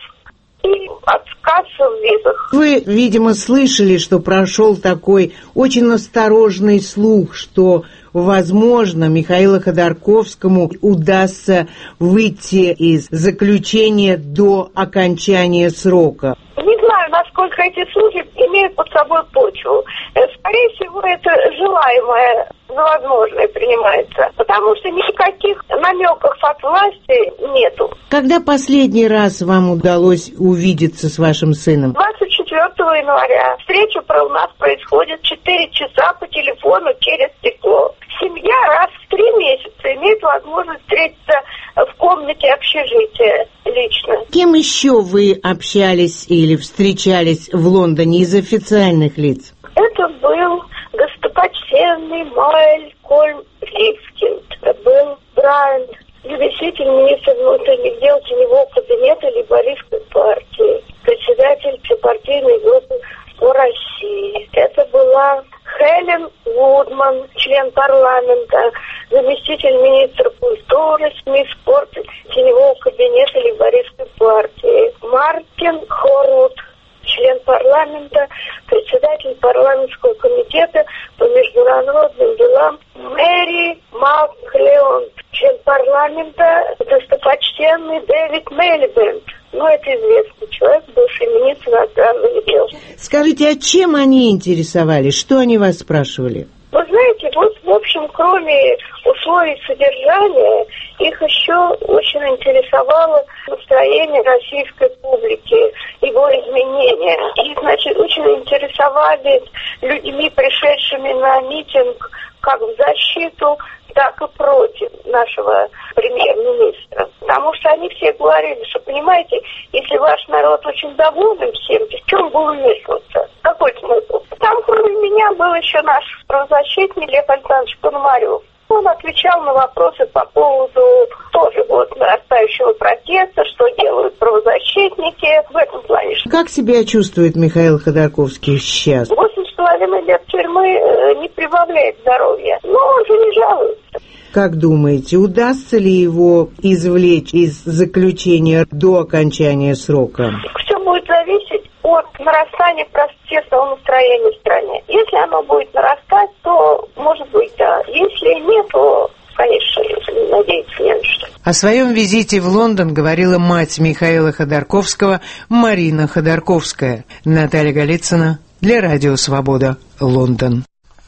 и отказ в визах. Вы, видимо, слышали, что прошел такой очень осторожный слух, что, возможно, Михаилу Ходорковскому удастся выйти из заключения до окончания срока. Не знаю, насколько эти слухи имеют под собой почву. Скорее всего, это желаемое за возможное принимается, потому что никаких намеков от власти нету. Когда последний раз вам удалось увидеться с вашим сыном? 24 января. Встреча у нас происходит 4 часа по телефону через стекло. Семья раз в 3 месяца имеет возможность встретиться в комнате общежития лично. С кем еще вы общались или встречались в Лондоне из официальных лиц? Это был достопочтенный Малькольм Рифкинд. Это был Брайант, заместитель министра внутренних дел теневого кабинета лейбористской партии, председатель всепартийной группы по России. Это была Хелен Вудман, член парламента, заместитель министра культуры, СМИ, спорта, теневого кабинета лейбористской партии. Мартин Хорвуд, член парламента, председатель парламентского комитета по международным делам. Мэри Маклеонд, член парламента, достопочтенный Дэвид Мелибент. Это известный человек, бывший министр иностранных дел. Скажите, а чем они интересовались? Что они вас спрашивали? Вы знаете, в общем, кроме условий содержания, их еще очень интересовало настроение российской публики, его изменения. Их, очень интересовали людьми, пришедшими на митинг, как в защиту, так и против нашего премьер-министра. Потому что они все говорили, что, понимаете, если ваш народ очень доволен всем, в чем было вмешиваться? Какой смысл? Там, кроме меня, был еще наш правозащитник Лев Александрович Пономарев. Он отвечал на вопросы по поводу тоже нарастающего протеста, что делают правозащитники в этом плане. Как себя чувствует Михаил Ходорковский сейчас? 8,5 лет тюрьмы не прибавляет здоровья, но он же не жалуется. Как думаете, удастся ли его извлечь из заключения до окончания срока? Все будет зависеть от нарастания протестного настроения в стране. Если оно будет нарастать, то, может быть, да. Если нет, то, конечно, надеяться не на что. О своем визите в Лондон говорила мать Михаила Ходорковского Марина Ходорковская. Наталья Голицына для Радио Свобода, Лондон.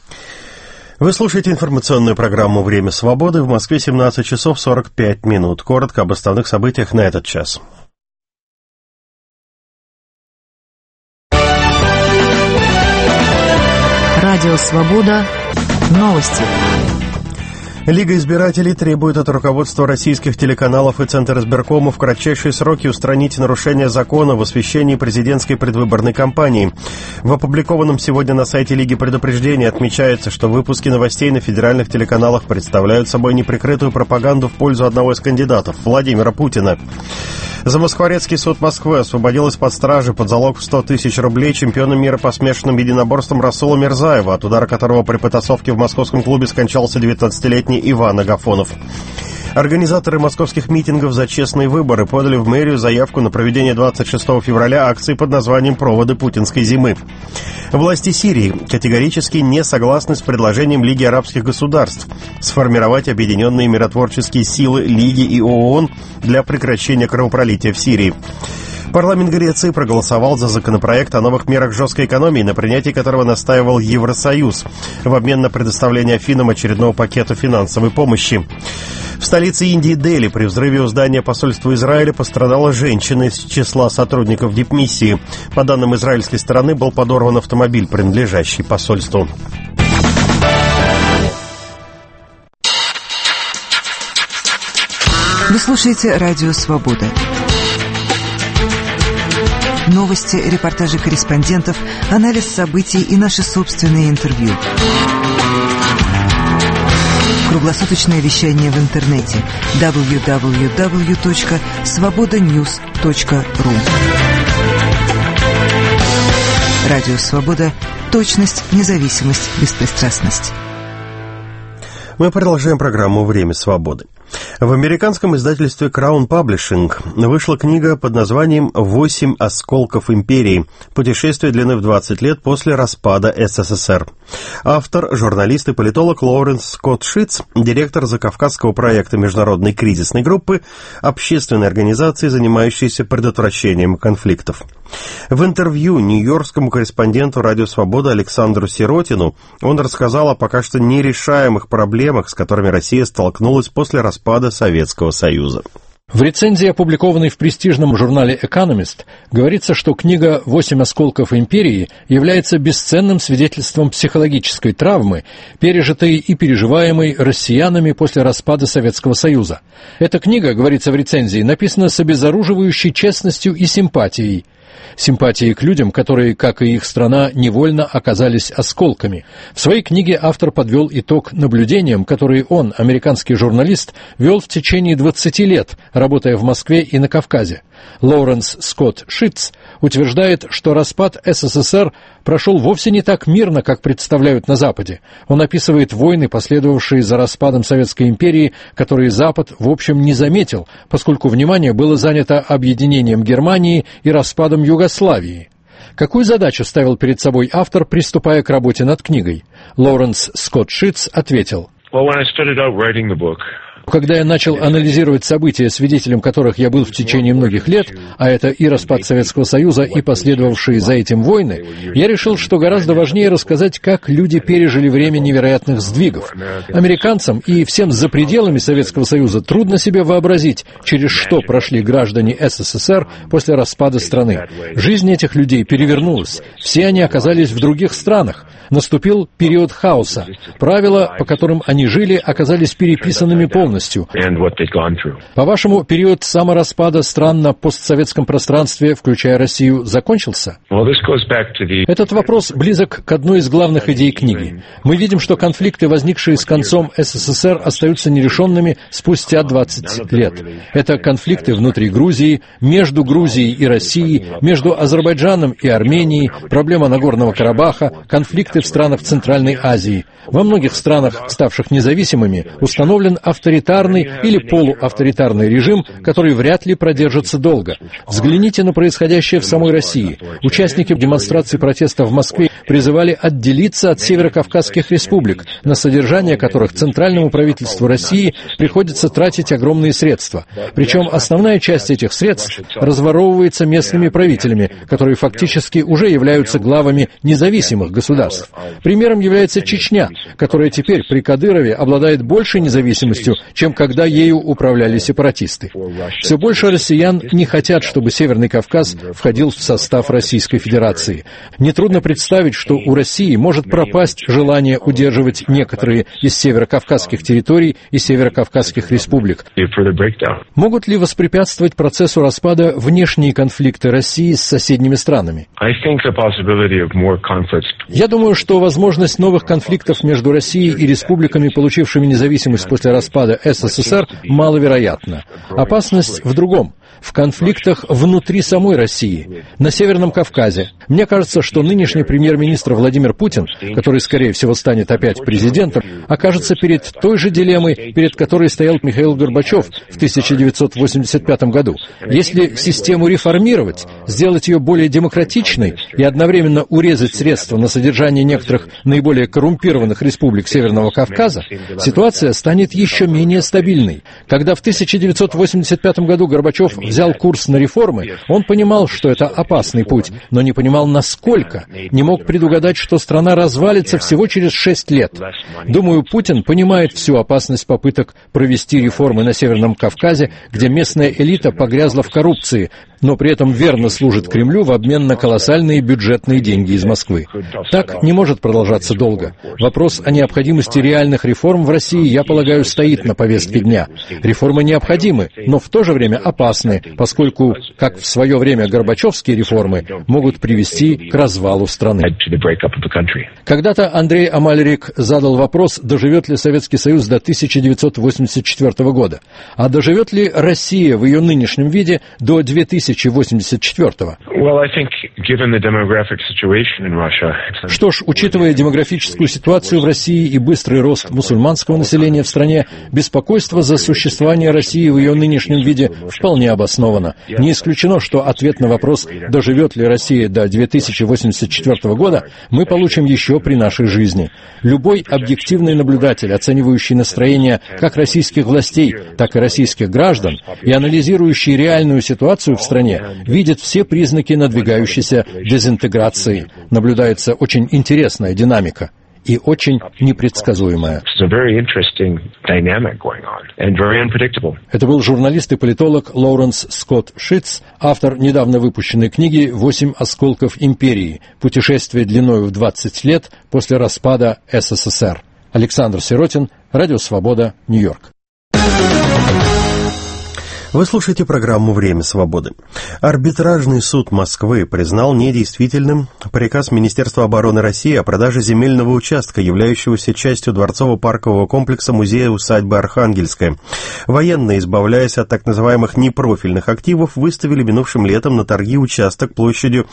Вы слушаете информационную программу «Время свободы». В Москве 17 часов 45 минут. Коротко об основных событиях на этот час. Радио Свобода. Новости. Лига избирателей требует от руководства российских телеканалов и Центра избиркома в кратчайшие сроки устранить нарушения закона в освещении президентской предвыборной кампании. В опубликованном сегодня на сайте Лиги предупреждении отмечается, что выпуски новостей на федеральных телеканалах представляют собой неприкрытую пропаганду в пользу одного из кандидатов – Владимира Путина. Замоскворецкий суд Москвы освободил из-под стражи под залог в 100 тысяч рублей чемпиона мира по смешанным единоборствам Расула Мирзаева, от удара которого при потасовке в московском клубе скончался 19-летний Иван Агафонов. Организаторы московских митингов за честные выборы подали в мэрию заявку на проведение 26 февраля акции под названием «Проводы путинской зимы». Власти Сирии категорически не согласны с предложением Лиги арабских государств сформировать объединенные миротворческие силы Лиги и ООН для прекращения кровопролития в Сирии. Парламент Греции проголосовал за законопроект о новых мерах жесткой экономии, на принятии которого настаивал Евросоюз, в обмен на предоставление Афинам очередного пакета финансовой помощи. В столице Индии Дели при взрыве у здания посольства Израиля пострадала женщина из числа сотрудников дипмиссии. По данным израильской стороны, был подорван автомобиль, принадлежащий посольству. Вы слушаете «Радио Свобода». Новости, репортажи корреспондентов, анализ событий и наши собственные интервью. Круглосуточное вещание в интернете www.svobodanews.ru. Радио Свобода. Точность, независимость, беспристрастность. Мы продолжаем программу «Время свободы». В американском издательстве Crown Publishing вышла книга под названием «8 осколков империи. Путешествие длиной в 20 лет после распада СССР». Автор – журналист и политолог Лоуренс Скотт Шитц, директор закавказского проекта международной кризисной группы, общественной организации, занимающейся предотвращением конфликтов. В интервью нью-йоркскому корреспонденту «Радио Свобода» Александру Сиротину он рассказал о пока что нерешаемых проблемах, с которыми Россия столкнулась после распада Советского Союза. В рецензии, опубликованной в престижном журнале «Экономист», говорится, что книга «8 осколков империи» является бесценным свидетельством психологической травмы, пережитой и переживаемой россиянами после распада Советского Союза. Эта книга, говорится в рецензии, написана с обезоруживающей честностью и симпатией. Симпатии к людям, которые, как и их страна, невольно оказались осколками. В своей книге автор подвел итог наблюдениям, которые он, американский журналист, вел в течение 20 лет, работая в Москве и на Кавказе. Лоуренс Скотт Шитц утверждает, что распад СССР прошел вовсе не так мирно, как представляют на Западе. Он описывает войны, последовавшие за распадом Советской империи, которые Запад, в общем, не заметил, поскольку внимание было занято объединением Германии и распадом Югославии. Какую задачу ставил перед собой автор, приступая к работе над книгой? Лоуренс Скотт Шитц ответил: когда я начал анализировать события, свидетелем которых я был в течение многих лет, а это и распад Советского Союза, и последовавшие за этим войны, я решил, что гораздо важнее рассказать, как люди пережили время невероятных сдвигов. Американцам и всем за пределами Советского Союза трудно себе вообразить, через что прошли граждане СССР после распада страны. Жизнь этих людей перевернулась. Все они оказались в других странах. Наступил период хаоса. Правила, по которым они жили, оказались переписанными полностью. По-вашему, период самораспада стран на постсоветском пространстве, включая Россию, закончился? Этот вопрос близок к одной из главных идей книги. Мы видим, что конфликты, возникшие с концом СССР, остаются нерешенными спустя 20 лет. Это конфликты внутри Грузии, между Грузией и Россией, между Азербайджаном и Арменией, проблема Нагорного Карабаха, конфликты в странах Центральной Азии. Во многих странах, ставших независимыми, установлен авторитарный или полуавторитарный режим, который вряд ли продержится долго. Взгляните на происходящее в самой России. Участники демонстраций протеста в Москве призывали отделиться от северокавказских республик, на содержание которых центральному правительству России приходится тратить огромные средства. Причем основная часть этих средств разворовывается местными правителями, которые фактически уже являются главами независимых государств. ресурсов. Примером является Чечня, которая теперь при Кадырове обладает большей независимостью, чем когда ею управляли сепаратисты. Все больше россиян не хотят, чтобы Северный Кавказ входил в состав Российской Федерации. Нетрудно представить, что у России может пропасть желание удерживать некоторые из северокавказских территорий и северокавказских республик. Могут ли воспрепятствовать процессу распада внешние конфликты России с соседними странами? Я думаю, что возможность новых конфликтов между Россией и республиками, получившими независимость после распада СССР, маловероятна. Опасность в другом. В конфликтах внутри самой России, на Северном Кавказе. Мне кажется, что нынешний премьер-министр Владимир Путин, который, скорее всего, станет опять президентом, окажется перед той же дилеммой, перед которой стоял Михаил Горбачев в 1985 году. Если систему реформировать, сделать ее более демократичной и одновременно урезать средства на содержание некоторых наиболее коррумпированных республик Северного Кавказа, ситуация станет еще менее стабильной. Когда в 1985 году Горбачев взял курс на реформы, он понимал, что это опасный путь, но не понимал, насколько. Не мог предугадать, что страна развалится всего через 6 лет. Думаю, Путин понимает всю опасность попыток провести реформы на Северном Кавказе, где местная элита погрязла в коррупции, но при этом верно служит Кремлю в обмен на колоссальные бюджетные деньги из Москвы. Так не может продолжаться долго. Вопрос о необходимости реальных реформ в России, я полагаю, стоит на повестке дня. Реформы необходимы, но в то же время опасны, поскольку, как в свое время горбачевские реформы, могут привести к развалу страны. Когда-то Андрей Амальрик задал вопрос, доживет ли Советский Союз до 1984 года, а доживет ли Россия в ее нынешнем виде до 2084. Что ж, учитывая демографическую ситуацию в России и быстрый рост мусульманского населения в стране, беспокойство за существование России в ее нынешнем виде вполне обосновано. Не исключено, что ответ на вопрос, доживет ли Россия до 2084 года, мы получим еще при нашей жизни. Любой объективный наблюдатель, оценивающий настроение как российских властей, так и российских граждан, и анализирующий реальную ситуацию в стране, видит все признаки надвигающейся дезинтеграции. Наблюдается очень интересная динамика и очень непредсказуемая. Это был журналист и политолог Лоуренс Скотт Шитц, автор недавно выпущенной книги «8 осколков империи. Путешествие длиною в 20 лет после распада СССР». Александр Сиротин, Радио Свобода, Нью-Йорк. Вы слушаете программу «Время свободы». Арбитражный суд Москвы признал недействительным приказ Министерства обороны России о продаже земельного участка, являющегося частью дворцово-паркового комплекса музея-усадьбы Архангельская. Военные, избавляясь от так называемых непрофильных активов, выставили минувшим летом на торги участок площадью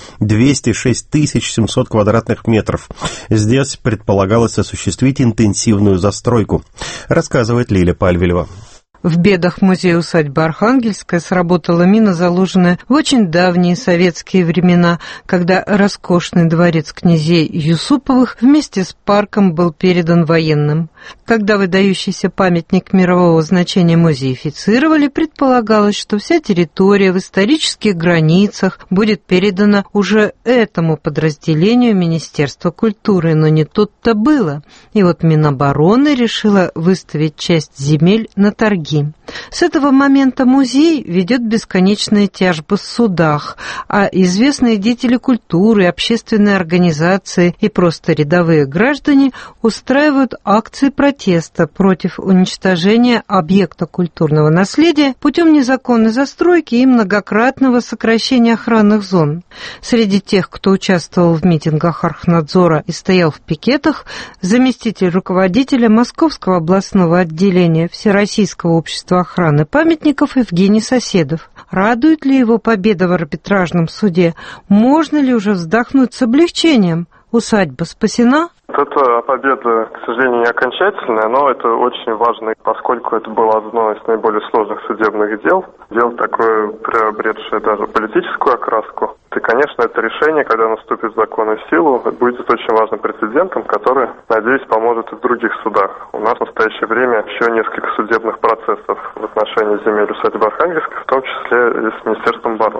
206 700 квадратных метров. Здесь предполагалось осуществить интенсивную застройку, рассказывает Лиля Пальвелева. В бедах музея-усадьбы Архангельская сработала мина, заложенная в очень давние советские времена, когда роскошный дворец князей Юсуповых вместе с парком был передан военным. Когда выдающийся памятник мирового значения музеифицировали, предполагалось, что вся территория в исторических границах будет передана уже этому подразделению Министерства культуры, но не тут-то было. И вот Минобороны решила выставить часть земель на торги. С этого момента музей ведет бесконечные тяжбы в судах, а известные деятели культуры, общественные организации и просто рядовые граждане устраивают акции протеста против уничтожения объекта культурного наследия путем незаконной застройки и многократного сокращения охранных зон. Среди тех, кто участвовал в митингах Архнадзора и стоял в пикетах, заместитель руководителя Московского областного отделения Всероссийского общества охраны памятников Евгений Соседов. Радует ли его победа в арбитражном суде? Можно ли уже вздохнуть с облегчением? Усадьба спасена? Эта победа, к сожалению, не окончательная, но это очень важно, поскольку это было одно из наиболее сложных судебных дел. Дело такое, приобретшее даже политическую окраску. И, конечно, это решение, когда наступит закон в силу, будет очень важным прецедентом, который, надеюсь, поможет и в других судах. У нас в настоящее время еще несколько судебных процессов в отношении земель усадьбы Архангельской, в том числе и с Министерством обороны.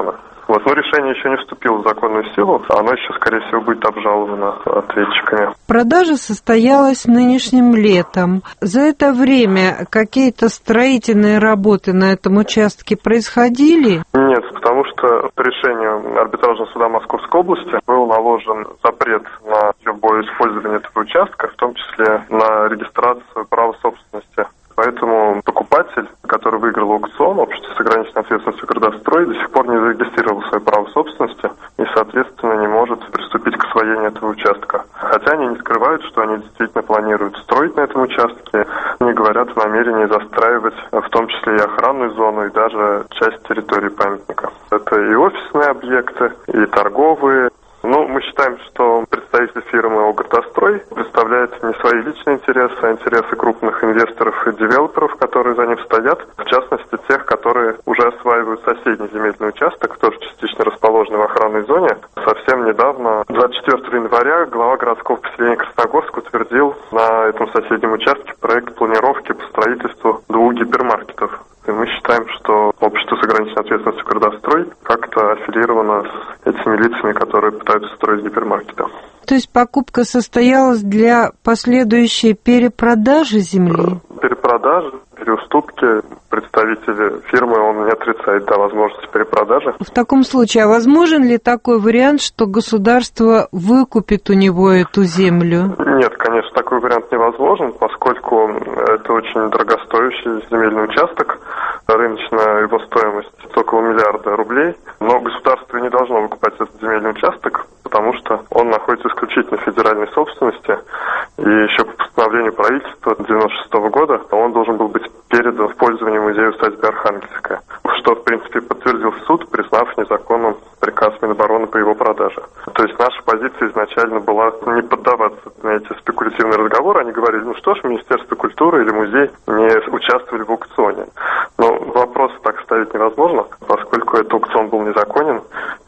Вот. Но решение еще не вступило в законную силу, оно еще, скорее всего, будет обжаловано ответчиками. Продажа состоялась нынешним летом. За это время какие-то строительные работы на этом участке происходили? Нет, потому что по решению арбитражного суда Московской области был наложен запрет на любое использование этого участка, в том числе на регистрацию права собственности. Поэтому покупатель, который выиграл аукцион, общество с ограниченной ответственностью «Градострой», до сих пор не зарегистрировал свое право собственности и, соответственно, не может приступить к освоению этого участка. Хотя они не скрывают, что они действительно планируют строить на этом участке. Они говорят о намерении застраивать в том числе и охранную зону, и даже часть территории памятника. Это и офисные объекты, и торговые. Мы считаем, что представитель фирмы «Градострой» представляет не свои личные интересы, а интересы крупных инвесторов и девелоперов, которые за ним стоят, в частности, тех, которые уже осваивают соседний земельный участок, тоже частично расположенный в охранной зоне. Совсем недавно, 24 января, глава городского поселения Красногорск утвердил на этом соседнем участке проект планировки по строительству 2 гипермаркетов. И мы считаем, что общество с ограниченной ответственностью «Градострой» как-то аффилировано с этими лицами, которые пытаются строить гипермаркеты. То есть покупка состоялась для последующей перепродажи земли? Перепродажи, переуступки. Представители фирмы, он не отрицает возможности перепродажи. В таком случае, а возможен ли такой вариант, что государство выкупит у него эту землю? Нет, конечно, такой вариант невозможен, поскольку это очень дорогостоящий земельный участок. Рыночная его стоимость около миллиарда рублей. Но государство не должно выкупать этот земельный участок, потому что он находится исключительно в федеральной собственности. И еще по постановлению правительства 1996 года он должен был быть передан в пользование музея-усадьбы Архангельская, что, в принципе, подтвердил суд, признав незаконным приказ Минобороны по его продаже. То есть наша позиция изначально была не поддаваться на эти спекулятивные разговоры. Они говорили, что ж, Министерство культуры или музей не участвовали в аукционе. Но вопрос так ставить невозможно, поскольку этот аукцион был незаконен,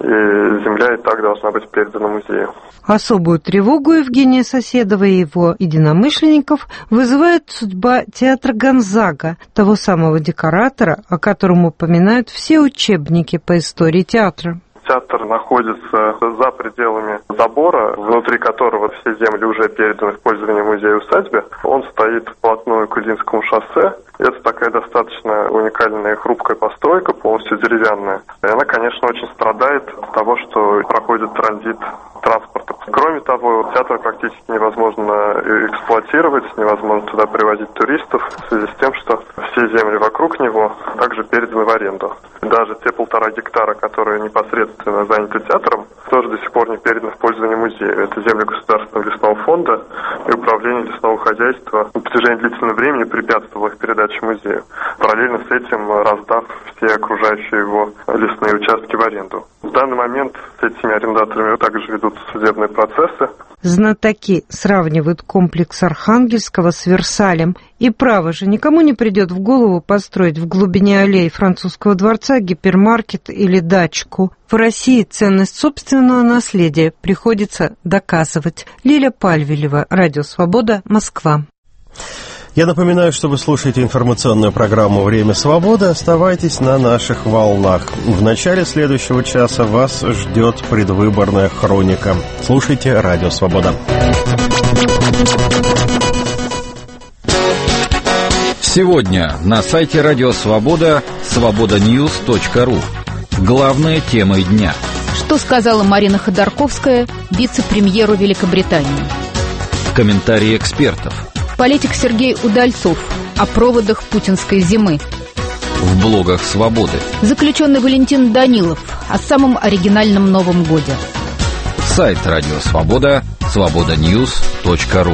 и земля и так должна быть передана музею. Особую тревогу Евгения Соседова и его единомышленников вызывает судьба театра Гонзага, того самого декоратора, о котором упоминают все учебники по истории театра. Театр находится за пределами забора, внутри которого все земли уже переданы в пользование музея-усадьбе. Он стоит вплотную к Ильинскому шоссе. Это такая достаточно уникальная и хрупкая постройка, полностью деревянная. И она, конечно, очень страдает от того, что проходит транзит транспорта. Кроме того, театр практически невозможно эксплуатировать, невозможно туда привозить туристов в связи с тем, что все земли вокруг него также переданы в аренду. Даже те 1,5 гектара, которые непосредственно заняты театром, тоже до сих пор не переданы в пользование музея. Это земли Государственного лесного фонда, и Управление лесного хозяйства на протяжении длительного времени препятствовало их передаче музею, параллельно с этим раздав все окружающие его лесные участки в аренду. В данный момент с этими арендаторами также ведутся судебные процессы. Знатоки сравнивают комплекс Архангельского с Версалем. И право же, никому не придет в голову построить в глубине аллеи Французского дворца гипермаркет или дачку. В России ценность собственного наследия приходится доказывать. Лиля Пальвелева, Радио Свобода, Москва. Я напоминаю, что вы слушаете информационную программу «Время свободы». Оставайтесь на наших волнах. В начале следующего часа вас ждет предвыборная хроника. Слушайте «Радио Свобода». Сегодня на сайте «Радио Свобода» свободаnews.ру. Главные темы дня. Что сказала Марина Ходорковская вице-премьеру Великобритании? Комментарии экспертов. Политик Сергей Удальцов о проводах путинской зимы. В блогах «Свободы». Заключенный Валентин Данилов о самом оригинальном Новом годе. Сайт «Радио Свобода» свободаnews.ру.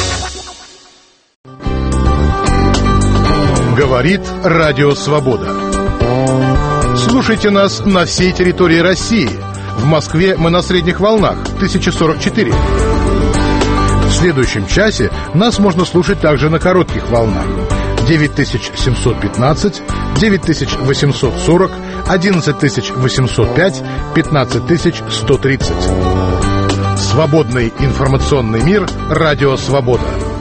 Говорит Радио Свобода. Слушайте нас на всей территории России. В Москве мы на средних волнах 1044. В следующем часе нас можно слушать также на коротких волнах 9715, 9840, 11805, 15130. Свободный информационный мир. Радио Свобода.